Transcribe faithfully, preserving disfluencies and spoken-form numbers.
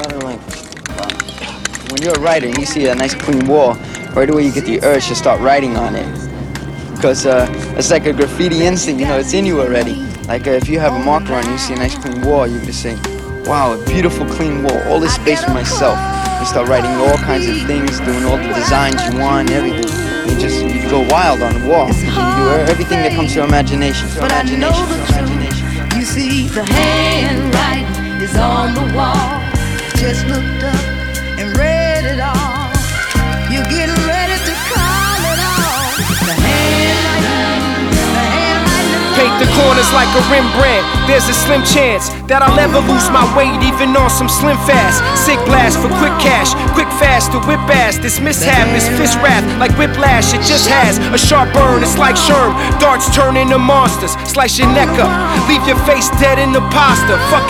matter like when you're a writer and you see a nice clean wall, right away you get the urge to start writing on it. Because uh, it's like a graffiti instinct, you know, it's in you already. Like uh, if you have a marker on and you see a nice clean wall, you just say, wow, a beautiful clean wall, all this space for myself. You start writing all kinds of things, doing all the designs you want, everything. You just you go wild on the wall. You do everything that comes to your imagination. To imagination, to imagination. You see, the handwriting is on the wall. Just looked up and read it all. You're getting ready to call it all. The handwriting, the handwriting. Paint the corners like a Rembrandt. There's a slim chance that I'll ever lose my weight, even on some slim fast. Sick blast for quick cash, quick fast to whip ass. This mishap is fist wrath like whiplash. It just has a sharp burn. It's like Sherm. Darts turn into monsters. Slice your neck up, leave your face dead in the pasta. Fuck